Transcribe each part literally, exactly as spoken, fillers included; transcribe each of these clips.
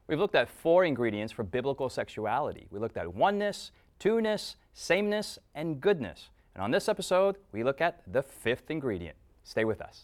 We've looked at four ingredients for biblical sexuality. We looked at oneness, two-ness, sameness, and goodness. And on this episode, we look at the fifth ingredient. Stay with us.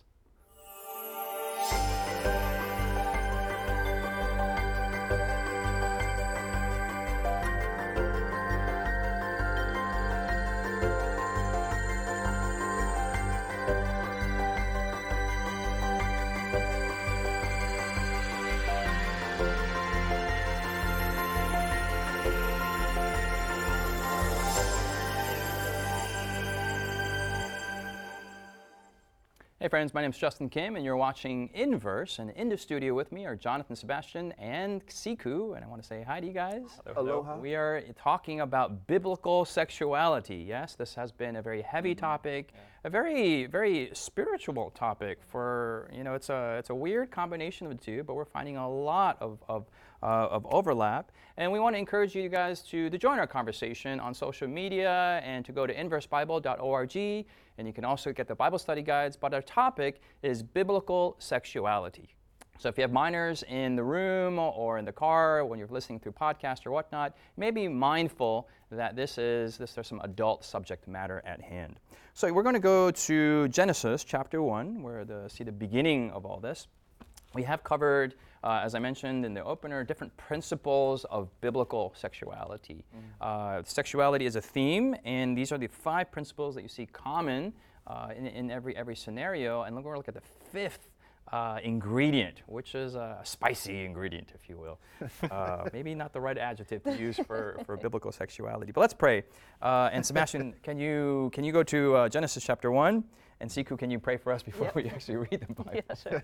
Hey friends, my name is Justin Kim and you're watching Inverse, and in the studio with me are Jonathan Sebastian and Siku, and I want to say hi to you guys. Aloha. We are talking about biblical sexuality. Yes, this has been a very heavy topic, yeah. a very, very spiritual topic for, you know, it's a it's a weird combination of the two, but we're finding a lot of, of Uh, of overlap, and we want to encourage you guys to, to join our conversation on social media and to go to inverse bible dot org, and you can also get the Bible study guides, but our topic is biblical sexuality. So if you have minors in the room or in the car when you're listening through podcast or whatnot, you may be mindful that this is this there's some adult subject matter at hand. So we're going to go to Genesis chapter one, where the see the beginning of all this. We have covered, uh, as I mentioned in the opener, different principles of biblical sexuality. Mm. Uh, sexuality is a theme, and these are the five principles that you see common uh, in, in every every scenario. And we're going to look at the fifth uh, ingredient, which is a spicy ingredient, if you will. Uh, maybe not the right adjective to use for, for biblical sexuality. But let's pray. Uh, and Sebastian, can you can you go to uh, Genesis chapter one? And Siku, can you pray for us before yep. we actually read the Bible? Yeah, sure.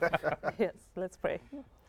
Yes, let's pray.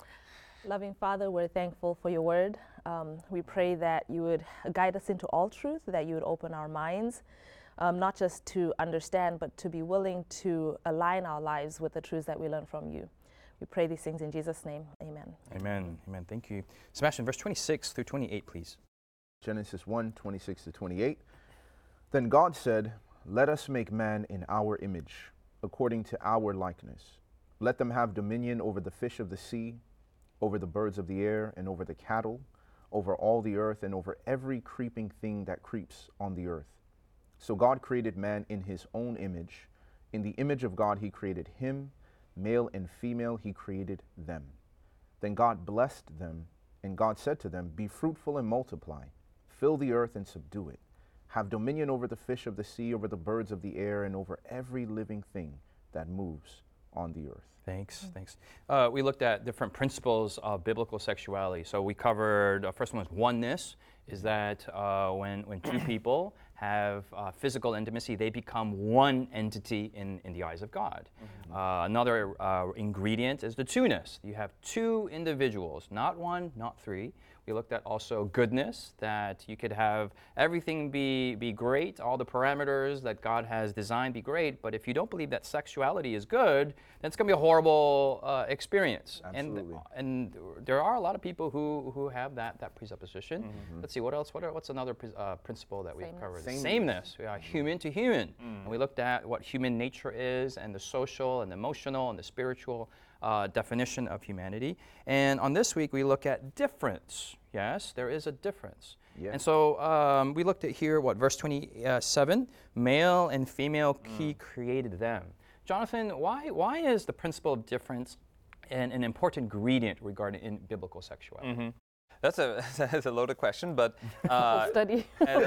Loving Father, we're thankful for your word. Um, we pray that you would guide us into all truth, that you would open our minds, um, not just to understand, but to be willing to align our lives with the truths that we learn from you. We pray these things in Jesus' name. Amen. Amen. Amen. Thank you. Sebastian, verse twenty-six through twenty-eight, please. Genesis one, twenty-six to twenty-eight. Then God said, "Let us make man in our image, according to our likeness. Let them have dominion over the fish of the sea, over the birds of the air, and over the cattle, over all the earth, and over every creeping thing that creeps on the earth." So God created man in his own image. In the image of God he created him, male and female he created them. Then God blessed them, and God said to them, "Be fruitful and multiply, fill the earth and subdue it. Have dominion over the fish of the sea, over the birds of the air, and over every living thing that moves on the earth." Thanks, mm-hmm. thanks. Uh, we looked at different principles of biblical sexuality. So we covered, uh, first one was oneness, is that uh, when, when two people have uh, physical intimacy, they become one entity in, in the eyes of God. Mm-hmm. Uh, another uh, ingredient is the two-ness. You have two individuals, not one, not three. We looked at also goodness, that you could have everything be, be great, all the parameters that God has designed be great, but if you don't believe that sexuality is good, then it's going to be a horrible uh, experience. Absolutely. And, and there are a lot of people who, who have that, that presupposition. Mm-hmm. Let's see, what else? What are, what's another uh, principle that we've Sameness. covered? Sameness. Sameness. We are human to human. Mm. And we looked at what human nature is, and the social and the emotional and the spiritual uh, definition of humanity. And on this week, we look at difference. Yes, there is a difference. Yeah. And so um, we looked at here, what, verse twenty-seven, male and female, mm. he created them. Jonathan, why why is the principle of difference an, an important ingredient regarding in biblical sexuality? Mm-hmm. That's a that's a loaded question, but uh, study.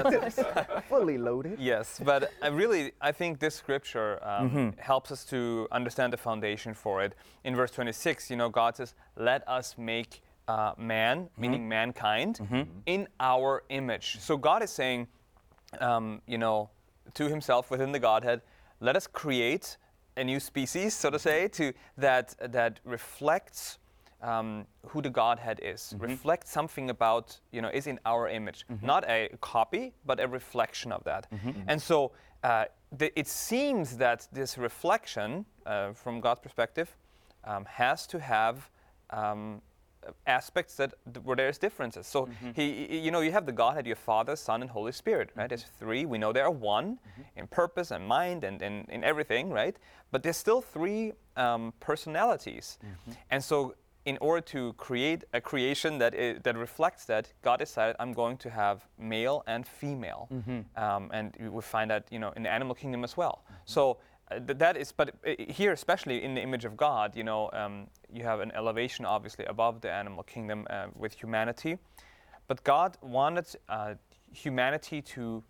Fully loaded. Yes, but I really I think this scripture um, mm-hmm. helps us to understand the foundation for it. In verse twenty-six, you know, God says, "Let us make uh, man," mm-hmm. meaning mankind, mm-hmm. in our image. So God is saying, um, you know, to Himself within the Godhead, let us create a new species, so to say, to that that reflects um, who the Godhead is, mm-hmm. reflects something about, you know, is in our image, mm-hmm. not a copy, but a reflection of that. Mm-hmm. And so uh, the, it seems that this reflection, uh, from God's perspective, um, has to have um, aspects that where there's differences. So mm-hmm. he, you know, you have the Godhead, your Father, Son, and Holy Spirit, right? Mm-hmm. There's three. We know they are one mm-hmm. in purpose and mind and in everything, right? But there's still three um, personalities, mm-hmm. and so in order to create a creation that i- that reflects that, God decided, I'm going to have male and female, um, and we find that, you know, in the animal kingdom as well. So uh, th- that is, but uh, here especially in the image of God, you know, um, you have an elevation obviously above the animal kingdom uh, with humanity, but God wanted uh, humanity to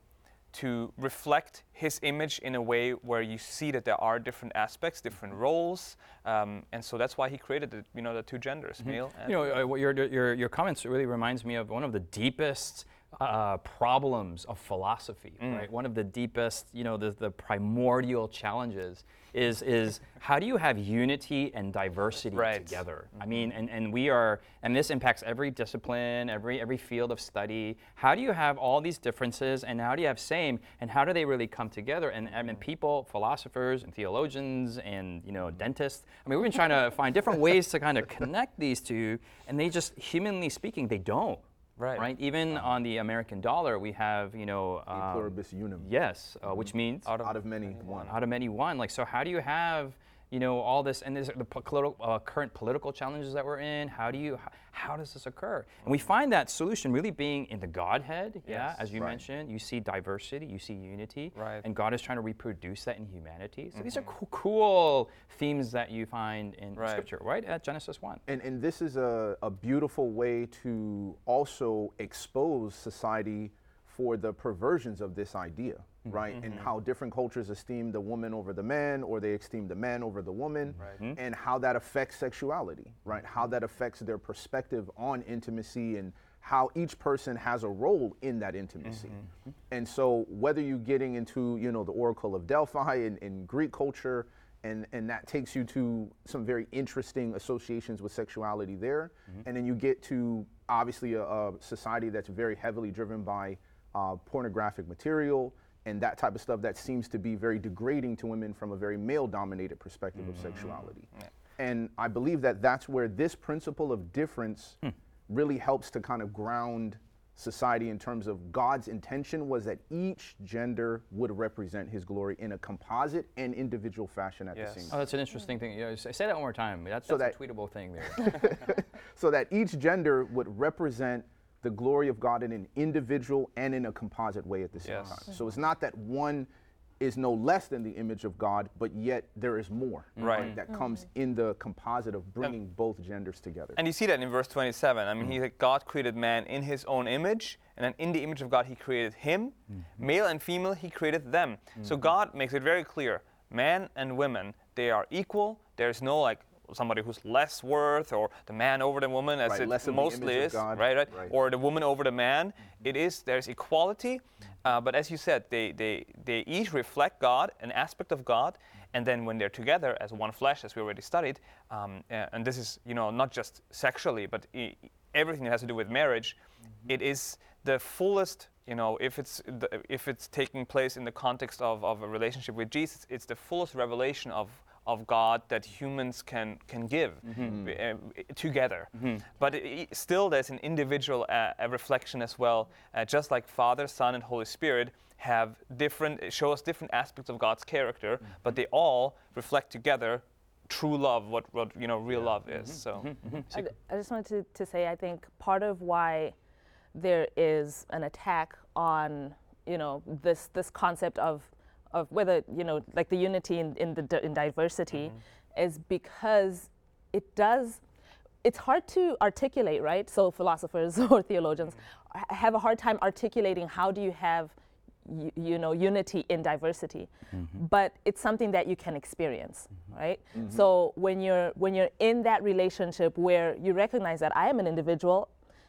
to reflect His image in a way where you see that there are different aspects, different roles, um, and so that's why He created the, you know, the two genders, male and You know, uh, what your, your, your comments really reminds me of one of the deepest uh, problems of philosophy, right? One of the deepest, you know, the, the primordial challenges is, is how do you have unity and diversity Right. together? I mean, and, and we are, and this impacts every discipline, every, every field of study. How do you have all these differences, and how do you have same, and how do they really come together? And I mean, people, philosophers and theologians and, you know, dentists, I mean, we've been trying to find different ways to kind of connect these two, and they just, humanly speaking, they don't. Right. Right. Even on the American dollar, we have, you know, E um, pluribus unum. yes, uh, which means out of, Out of many, one. out of many one. Like, so how do you have, you know, all this, and there's the po- politi- uh, current political challenges that we're in? How do you, how, how does this occur? And we find that solution really being in the Godhead. Yeah, Yes. as you Right. mentioned, you see diversity, you see unity, Right. and God is trying to reproduce that in humanity. So these are cool, cool themes that you find in Right. Scripture, right? At Genesis one. And, and this is a, a beautiful way to also expose society for the perversions of this idea, right? And how different cultures esteem the woman over the man, or they esteem the man over the woman, and how that affects sexuality, right? How that affects their perspective on intimacy, and how each person has a role in that intimacy. And so whether you're getting into, you know, the Oracle of Delphi in, in Greek culture, and, and that takes you to some very interesting associations with sexuality there. And then you get to obviously a, a society that's very heavily driven by uh, pornographic material and that type of stuff that seems to be very degrading to women from a very male-dominated perspective of sexuality. And I believe that that's where this principle of difference really helps to kind of ground society in terms of God's intention was that each gender would represent His glory in a composite and individual fashion at Yes. the same Oh, time. that's an interesting thing. Yeah, say say that one more time. That's, So that's that- a tweetable thing there. So that each gender would represent the glory of God in an individual and in a composite way at the same Yes. time. So it's not that one is no less than the image of God, but yet there is more Right. that comes in the composite of bringing both genders together. And you see that in verse twenty-seven. I mean, he said, God created man in His own image, and then in the image of God, He created him. Male and female, He created them. So God makes it very clear, man and women, they are equal. There's no like somebody who's less worth, or the man over the woman, as Right, it less of the mostly image of is, God. right, right, Right. or the woman over the man. It is, there's equality, uh, but as you said, they, they, they each reflect God, an aspect of God, and then when they're together as one flesh, as we already studied, um, uh, and this is, you know, not just sexually, but I- everything that has to do with marriage, it is the fullest, you know, if it's the, if it's taking place in the context of, of a relationship with Jesus, it's the fullest revelation of of God that humans can can give uh, together. But it, it- still, there's an individual uh, a reflection as well. Uh, just like Father, Son, and Holy Spirit have different, show us different aspects of God's character, but they all reflect together true love, what what you know real love is. So. I, I just wanted to, to say I think part of why there is an attack on you know this this concept of of whether you know like the unity in in the di- in diversity is because it does it's hard to articulate, right? So philosophers or theologians h- have a hard time articulating how do you have you, you know unity in diversity, but it's something that you can experience, right? So when you're when you're in that relationship where you recognize that I am an individual,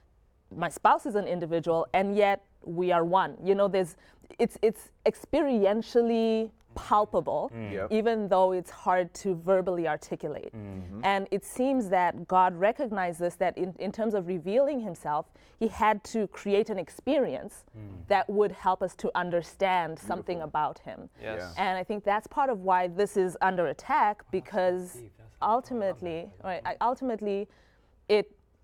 my spouse is an individual, and yet we are one. You know, there's it's it's experientially palpable, Yep. even though it's hard to verbally articulate. And it seems that God recognized this, that in, in terms of revealing Himself, He had to create an experience that would help us to understand something about Him. Yes. Yeah. And I think that's part of why this is under attack, because ultimately, right, I- ultimately, it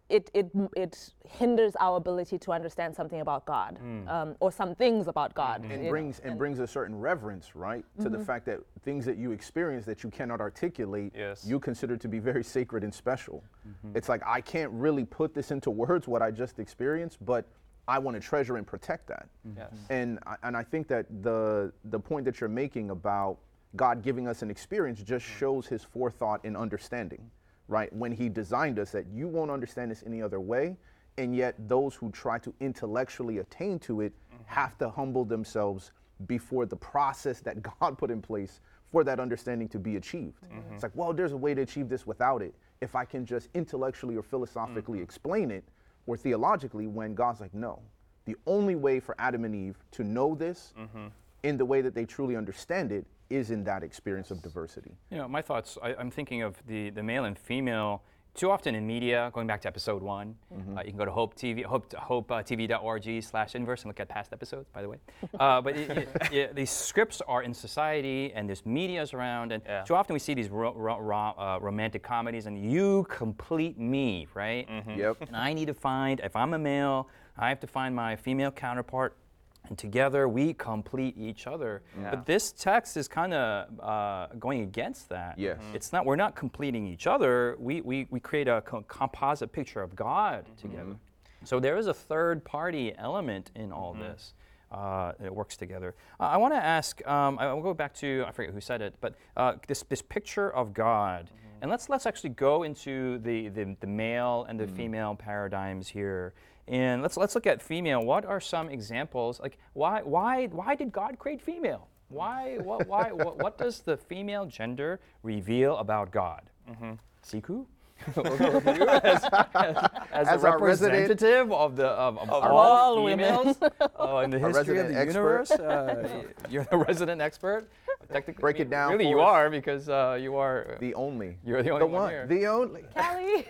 it, it, it hinders our ability to understand something about God, um, or some things about God. And you know, brings and, brings a certain reverence, right, to the fact that things that you experience that you cannot articulate, Yes. you consider to be very sacred and special. It's like, I can't really put this into words, what I just experienced, but I want to treasure and protect that. Yes. And I, and I think that the the point that you're making about God giving us an experience just shows his forethought and understanding, right? When he designed us, that you won't understand this any other way, and yet those who try to intellectually attain to it have to humble themselves before the process that God put in place for that understanding to be achieved. It's like, well, there's a way to achieve this without it. If I can just intellectually or philosophically explain it, or theologically, when God's like, no, the only way for Adam and Eve to know this in the way that they truly understand it is in that experience of diversity. You know, my thoughts, I, I'm thinking of the, the male and female. Too often in media, going back to episode one, uh, you can go to Hope T V, hope, hope uh, T V dot org slash inverse and look at past episodes, by the way. Uh, but it, it, it, these scripts are in society, and there's media's around, and Yeah. too often we see these ro- ro- ro- uh, romantic comedies, and you complete me, right? Yep. And I need to find, if I'm a male, I have to find my female counterpart, and together we complete each other. Yeah. But this text is kind of uh, going against that. Yes. It's not, we're not completing each other. We, we, we create a co- composite picture of God together. So there is a third party element in all this. Uh, it works together. Uh, I want to ask, um, I will go back to, I forget who said it, but uh, this, this picture of God. And let's, let's actually go into the, the, the male and the female paradigms here. And let's let's look at female. What are some examples? Like why why why did God create female? Why what why what, what does the female gender reveal about God? Mm-hmm. Siku, we'll go with you as, as, as, As a our resident- representative of the of, of Of all, all women. females uh, in the Our history of resident the expert. universe. Uh, you're the resident expert. Technically, Break I mean, it down Really, for you us. are because uh, you are. Uh, The only. You're the only the one one. here. The only. Callie.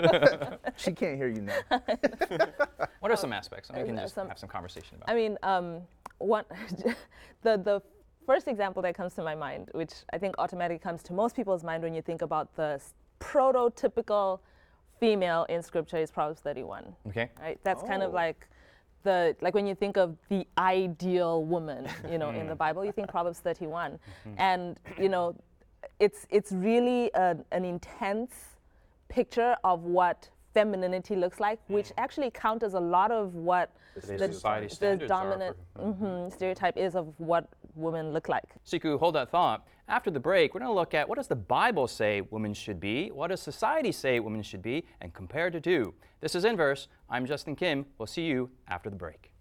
She can't hear you now. what are some aspects? We can uh, just some- have some conversation about. I mean, um, one, the the first example that comes to my mind, which I think automatically comes to most people's mind when you think about the s- prototypical female in Scripture, is Proverbs thirty-one. Okay. Right? That's kind of Oh. like the like when you think of the ideal woman, you know, in the Bible, you think Proverbs thirty-one, and you know, it's it's really a, an intense picture of what femininity looks like, which actually counters a lot of what Today's the, society the standards are dominant for- mhm, stereotype is of what women look like. Siku, hold that thought. After the break, we're going to look at what does the Bible say women should be, what does society say women should be, and compare the two. This is Inverse. I'm Justin Kim. We'll see you after the break.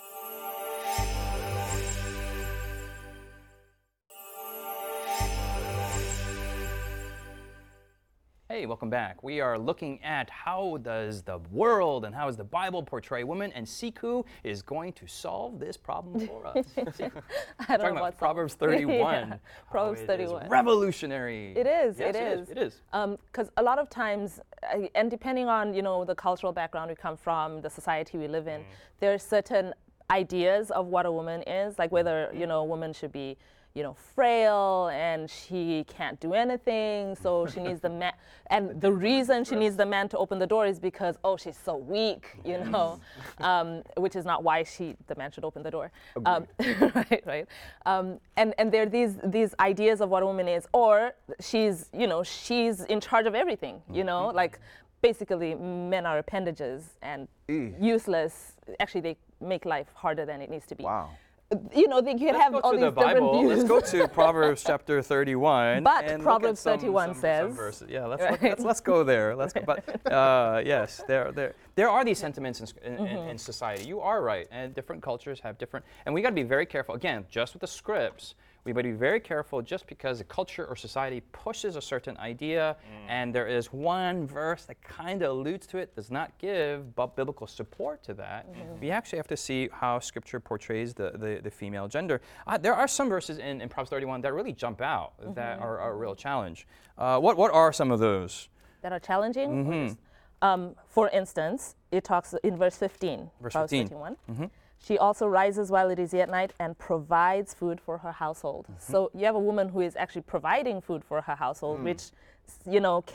Hey, welcome back. We are looking at how does the world and how does the Bible portray women, and Siku is going to solve this problem for us. Siku, I don't talking know about about Proverbs some- thirty-one. Yeah, how Proverbs it is thirty-one. revolutionary. It is. Yes, it is. It is. Because a lot of times, uh, and depending on you know the cultural background we come from, the society we live in, there are certain ideas of what a woman is, like whether you know a woman should be you know frail and she can't do anything, so she needs the man. And the reason she needs the man to open the door is because oh she's so weak, you know, um, which is not why she the man should open the door. Um, right, right. Um, and and there are these these ideas of what a woman is, or she's you know she's in charge of everything, you know, like basically men are appendages and Eh. useless. Actually, they make life harder than it needs to be. Wow. You know, they can Let's have go all to these the different Bible. views. Let's go to Proverbs chapter thirty-one. But and look at Proverbs some- thirty-one some- says- some verses. Yeah, let's, Right. let's let's go there. Let's go. But uh, yes, there there there are these sentiments in, in, in, Mm-hmm. in society. You are right, and different cultures have different. And we got to be very careful. Again, just with the scripts, we got to be very careful. Just because a culture or society pushes a certain idea, and there is one verse that kind of alludes to it, does not give bu- biblical support to that. We actually have to see how Scripture portrays the the, the female gender. Uh, there are some verses in, in Proverbs thirty-one that really jump out that are, are a real challenge. Uh, what what are some of those? that are challenging. or Mm-hmm. just- Um, for instance, it talks in verse fifteen, Verse Proverbs fifteen. thirty-one. She also rises while it is yet night and provides food for her household. So you have a woman who is actually providing food for her household, which, you know, can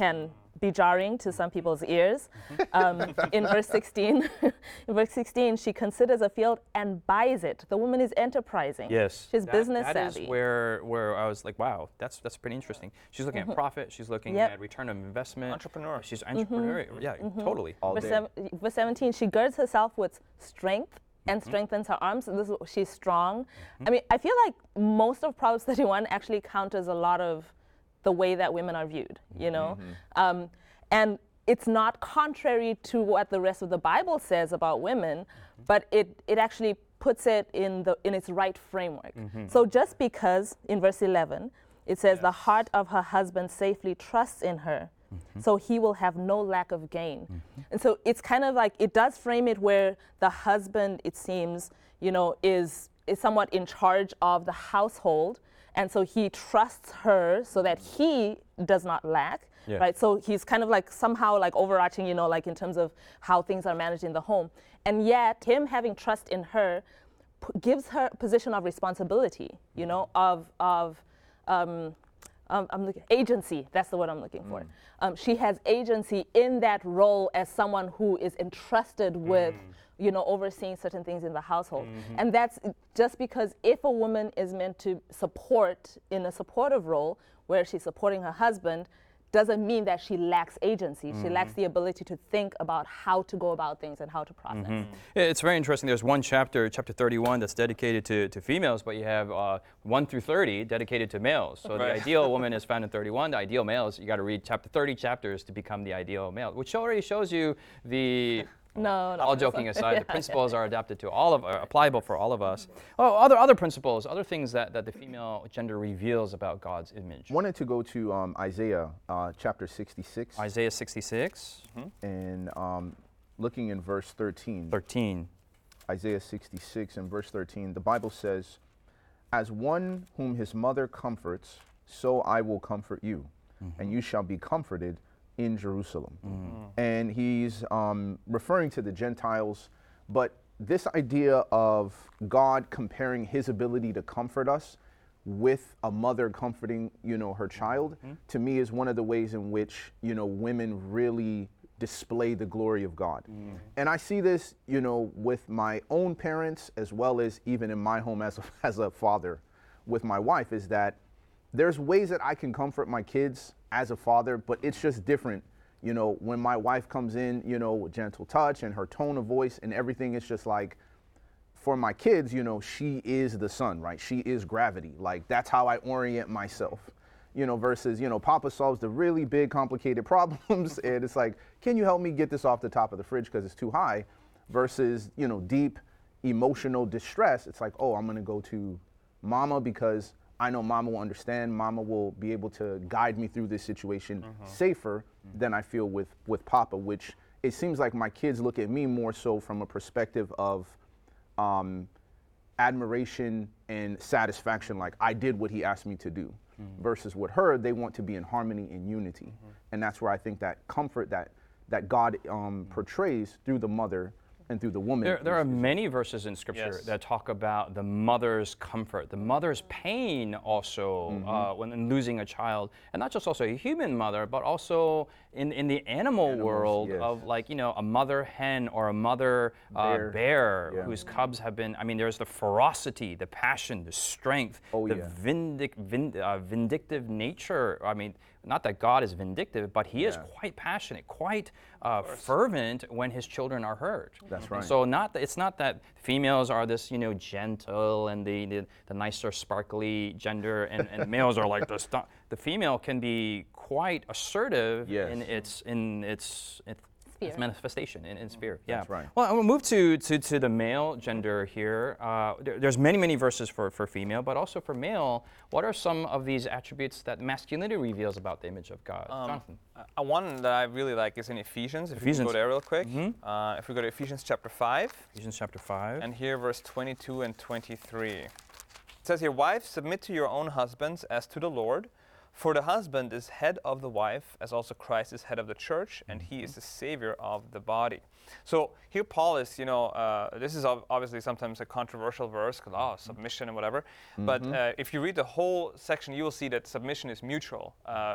be jarring to some people's ears. Um, in verse sixteen, in verse sixteen, she considers a field and buys it. The woman is enterprising. Yes. She's That- business that savvy. is where where I was like, wow, that's that's pretty interesting. She's looking at profit. She's looking Yep. at return of investment. Entrepreneur. She's entrepreneur. Yeah, totally. All Verse, day. seven, verse seventeen, she girds herself with strength and strengthens her arms. This is, she's strong. I mean, I feel like most of Proverbs thirty-one actually counters a lot of the way that women are viewed, you know? Um, and it's not contrary to what the rest of the Bible says about women, but it, it actually puts it in, the, in its right framework. So just because in verse eleven, it says, the heart of her husband safely trusts in her, so he will have no lack of gain. And so it's kind of like, it does frame it where the husband, it seems, you know, is, is somewhat in charge of the household. And so he trusts her so that he does not lack, Yeah. right? So he's kind of like somehow like overarching, you know, like in terms of how things are managed in the home. And yet him having trust in her p- gives her a position of responsibility, you know, of, of um, um, I'm looking, agency, that's the word I'm looking for. Um, she has agency in that role as someone who is entrusted with, you know, overseeing certain things in the household. And that's just because if a woman is meant to support in a supportive role where she's supporting her husband, doesn't mean that she lacks agency. She lacks the ability to think about how to go about things and how to process. Yeah, it's very interesting. There's one chapter, chapter thirty-one, that's dedicated to, to females, but you have uh, one through thirty dedicated to males. So Right. the ideal woman is found in thirty-one. The ideal male is you got to read chapter thirty chapters to become the ideal male, which already shows you the. No, no. All that's joking not- aside, yeah, the principles are adapted to all of, are applicable for all of us. Oh, other other principles, other things that, that the female gender reveals about God's image. Wanted to go to um, Isaiah uh, chapter sixty-six Isaiah sixty-six, and um, looking in verse thirteen. thirteen. Isaiah sixty-six and verse thirteen, the Bible says, as one whom his mother comforts, so I will comfort you, and you shall be comforted in Jerusalem. And he's um, referring to the Gentiles, but this idea of God comparing his ability to comfort us with a mother comforting, you know, her child, to me is one of the ways in which, you know, women really display the glory of God. And I see this, you know, with my own parents as well as even in my home as a, as a father with my wife, is that there's ways that I can comfort my kids as a father, but it's just different. You know, when my wife comes in, you know, with gentle touch and her tone of voice and everything, it's just like, for my kids, you know, she is the sun, right? She is gravity. Like, that's how I orient myself, you know, versus, you know, Papa solves the really big, complicated problems. And it's like, can you help me get this off the top of the fridge because it's too high? Versus, you know, deep emotional distress. It's like, oh, I'm going to go to Mama because I know Mama will understand. Mama will be able to guide me through this situation safer than I feel with, with Papa, which it seems like my kids look at me more so from a perspective of um, admiration and satisfaction, like I did what he asked me to do, versus with her, they want to be in harmony and unity. And that's where I think that comfort that, that God um, portrays through the mother and through the woman. There, there is- are many verses in Scripture Yes. that talk about the mother's comfort, the mother's pain also uh, when in losing a child, and not just also a human mother, but also in, in the animal Animals, world yes. of like, you know, a mother hen or a mother uh, Bear. bear, Yeah. whose cubs have been, I mean, there's the ferocity, the passion, the strength, Oh, the yeah. vindic, vind, uh, vindictive nature. I mean, not that God is vindictive, but he is Yeah. quite passionate, quite uh, fervent when his children are hurt. That's right. So not that, it's not that females are this, you know, gentle and the the, the nicer, sparkly gender, and, and males are like the stu- the female can be quite assertive Yes. in its in its its, its Sphere. manifestation in, in sphere. Yeah. That's right. Well, I'm gonna move to, to, to the male gender here. Uh, there, there's many many verses for, for female, but also for male. What are some of these attributes that masculinity reveals about the image of God? Jonathan. Uh, one that I really like is in Ephesians. If we Ephesians. can go there real quick. Uh, if we go to Ephesians chapter five, Ephesians chapter five. and here verse twenty-two and twenty-three. It says here, wives, submit to your own husbands as to the Lord. For the husband is head of the wife, as also Christ is head of the church, and he is the savior of the body. So here Paul is, you know, uh, this is ob- obviously sometimes a controversial verse, because, oh, submission and whatever. But uh, if you read the whole section, you will see that submission is mutual. Uh,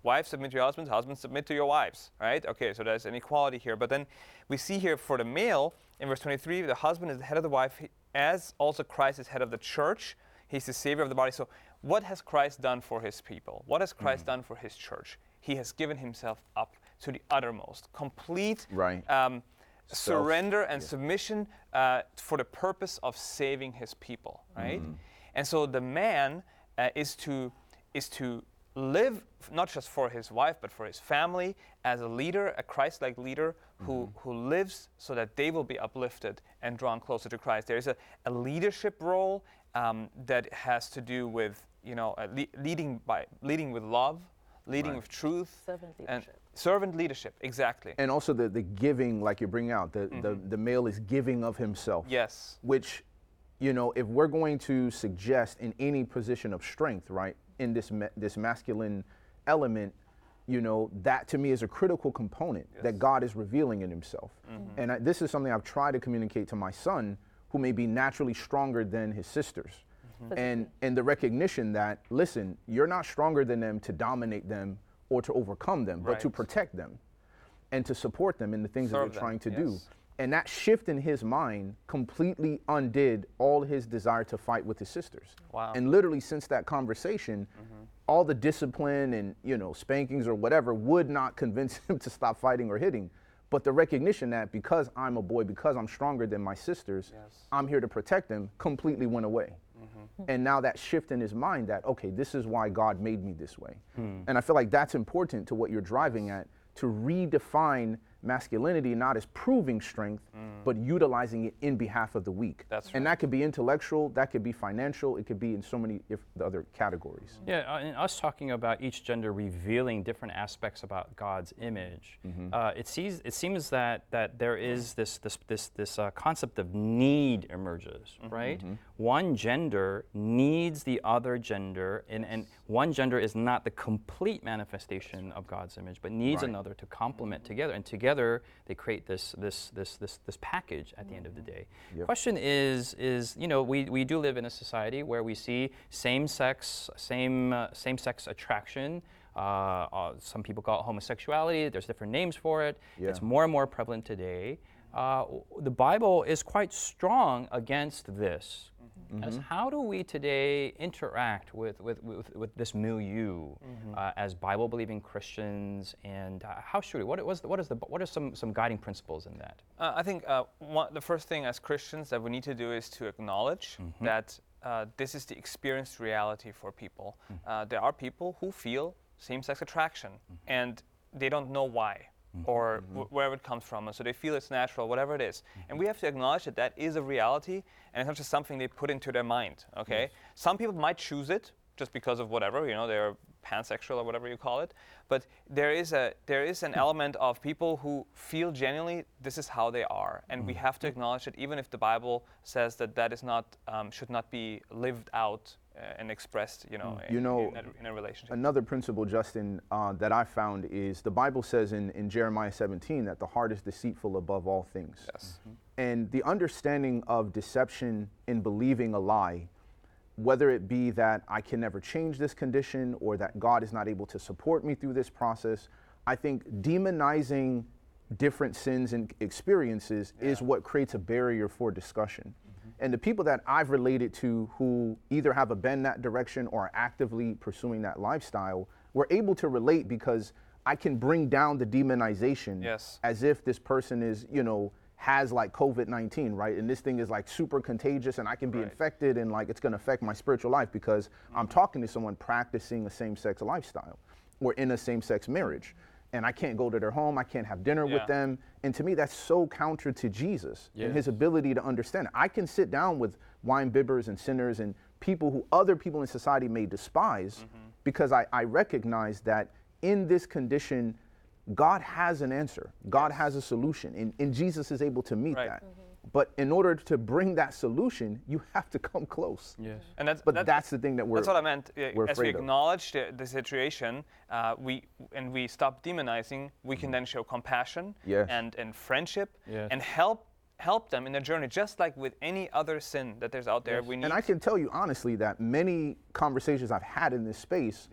wives submit to your husbands, husbands submit to your wives, right? Okay, so there's an equality here. But then we see here for the male, in verse twenty-three, the husband is the head of the wife, as also Christ is head of the church. He's the savior of the body. So what has Christ done for his people? What has Christ mm-hmm. done for his church? He has given himself up to the uttermost, complete right. um, Self, surrender and yeah. submission uh, for the purpose of saving his people, right? Mm-hmm. And so the man uh, is to is to live not just for his wife but for his family as a leader, a Christ-like leader who mm-hmm. who lives so that they will be uplifted and drawn closer to Christ. There is a, a leadership role um, that has to do with you know uh, le- leading by leading with love, leading right. with truth, servant leadership. and servant leadership, exactly. And also the, the giving, like you're bringing out, the, mm-hmm. the, the male is giving of himself. Yes. Which, you know, if we're going to suggest in any position of strength, right, in this ma- this masculine element, you know, that to me is a critical component yes. that God is revealing in himself. Mm-hmm. And I, this is something I've tried to communicate to my son, who may be naturally stronger than his sisters. Mm-hmm. And, and the recognition that, listen, you're not stronger than them to dominate them or to overcome them, right. but to protect them and to support them in the things Serve that they're them. trying to yes. do. And that shift in his mind completely undid all his desire to fight with his sisters. Wow. And literally since that conversation, mm-hmm. all the discipline and, you know, spankings or whatever would not convince him to stop fighting or hitting. But the recognition that because I'm a boy, because I'm stronger than my sisters, yes. I'm here to protect them, completely went away. Mm-hmm. And now that shift in his mind that, okay, this is why God made me this way. Hmm. And I feel like that's important to what you're driving at, to redefine masculinity not as proving strength, mm. but utilizing it in behalf of the weak. That's right. And that could be intellectual, that could be financial, it could be in so many if the other categories. Yeah, uh, and us talking about each gender revealing different aspects about God's image, mm-hmm. uh, it sees it seems that that there is this this this this uh, concept of need emerges, mm-hmm. right? Mm-hmm. One gender needs the other gender, and, and one gender is not the complete manifestation of God's image, but needs right. another to complement together, and together they create this this this this this package at the end of the day. Yep. Question is is you know we, we do live in a society where we see same sex same uh, same sex attraction. Uh, uh, some people call it homosexuality. There's different names for it. Yeah. It's more and more prevalent today. Uh, the Bible is quite strong against this. Mm-hmm. As how do we today interact with, with, with, with this milieu mm-hmm. uh, as Bible-believing Christians, and uh, how should we? What, what, is the, what, is the, what are some, some guiding principles in that? Uh, I think uh, one, the first thing as Christians that we need to do is to acknowledge mm-hmm. that uh, this is the experienced reality for people. Mm-hmm. Uh, there are people who feel same-sex attraction, mm-hmm. and they don't know why. Mm-hmm. or mm-hmm. w- wherever it comes from, and so they feel it's natural, whatever it is. Mm-hmm. And we have to acknowledge that that is a reality, and it's not just something they put into their mind, okay? Yes. Some people might choose it just because of whatever, you know, they're pansexual or whatever you call it, but there is a there is an element of people who feel genuinely this is how they are, and mm-hmm. we have to acknowledge it, even if the Bible says that that is not, um, should not be lived out Uh, and expressed, you know, you in, know in, a, in a relationship. Another principle, Justin, uh, that I found is the Bible says in, in Jeremiah seventeen that the heart is deceitful above all things. Yes. Mm-hmm. And the understanding of deception in believing a lie, whether it be that I can never change this condition or that God is not able to support me through this process, I think demonizing different sins and experiences yeah. is what creates a barrier for discussion. And the people that I've related to who either have a bend that direction or are actively pursuing that lifestyle, were able to relate because I can bring down the demonization yes. as if this person is, you know, has like covid nineteen, right? And this thing is like super contagious and I can be right. infected and like it's gonna affect my spiritual life because mm-hmm. I'm talking to someone practicing a same-sex lifestyle or in a same-sex marriage. And I can't go to their home, I can't have dinner yeah. with them. And to me, that's so counter to Jesus yes. and his ability to understand it. I can sit down with wine bibbers and sinners and people who other people in society may despise mm-hmm. because I, I recognize that in this condition, God has an answer. God yes. has a solution, and, and Jesus is able to meet right. that. Mm-hmm. But in order to bring that solution, you have to come close. Yes. And that's, but that's, that's the thing that we're That's what I meant. Uh, we're as we afraid of. acknowledge the, the situation, uh, we and we stop demonizing, we can then show compassion Yes. and, and friendship Yes. and help help them in their journey, just like with any other sin that there's out there. Yes. We need And I can tell you honestly that many conversations I've had in this space yes.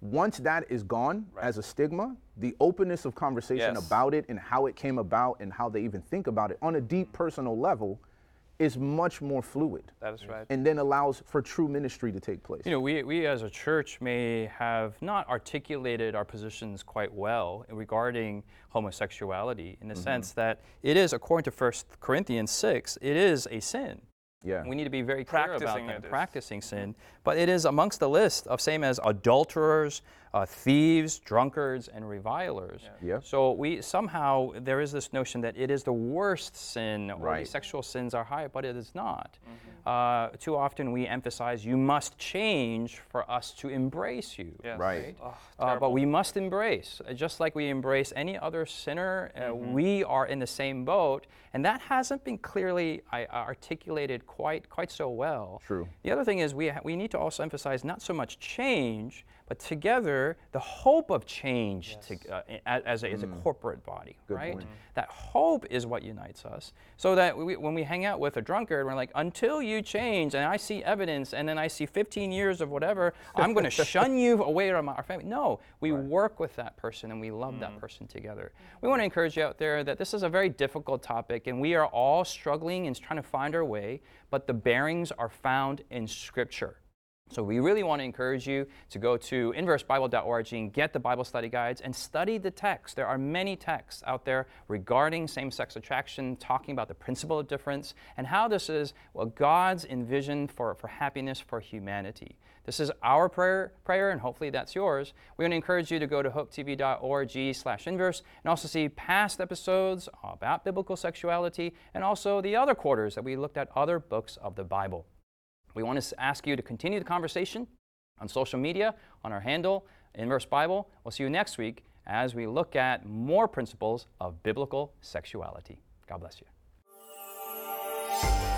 once that is gone as a stigma, the openness of conversation Yes. about it and how it came about and how they even think about it on a deep personal level is much more fluid. That is right. And then allows for true ministry to take place. You know, we, we as a church may have not articulated our positions quite well regarding homosexuality in the sense that it is, according to First Corinthians six, it is a sin. Yeah. We need to be very clear Practicing about it that, is- practicing sin. But it is amongst the list of same as adulterers, uh, thieves, drunkards, and revilers. Yeah. So we somehow, there is this notion that it is the worst sin, or Right. the sexual sins are high, but it is not. Uh, too often we emphasize you must change for us to embrace you. Yes. Right. Oh, Uh, but terrible. we must embrace, uh, just like we embrace any other sinner, uh, we are in the same boat, and that hasn't been clearly I, articulated quite quite so well. True. The other thing is we ha- we need to also emphasize not so much change, but together the hope of change to, uh, a- as, a, as a corporate body, Good right? point. That hope is what unites us. So that we, when we hang out with a drunkard, we're like, until you change, and I see evidence, and then I see fifteen years of whatever, I'm going to shun you away from our family. No, we work with that person and we love that person together. We want to encourage you out there that this is a very difficult topic, and we are all struggling and trying to find our way, but the bearings are found in Scripture. So we really want to encourage you to go to inverse bible dot org and get the Bible study guides and study the text. There are many texts out there regarding same-sex attraction, talking about the principle of difference and how this is well, God's envision for, for happiness for humanity. This is our prayer, prayer, and hopefully that's yours. We want to encourage you to go to hope t v dot org slash inverse and also see past episodes about biblical sexuality and also the other quarters that we looked at other books of the Bible. We want to ask you to continue the conversation on social media, on our handle, Inverse Bible. We'll see you next week as we look at more principles of biblical sexuality. God bless you.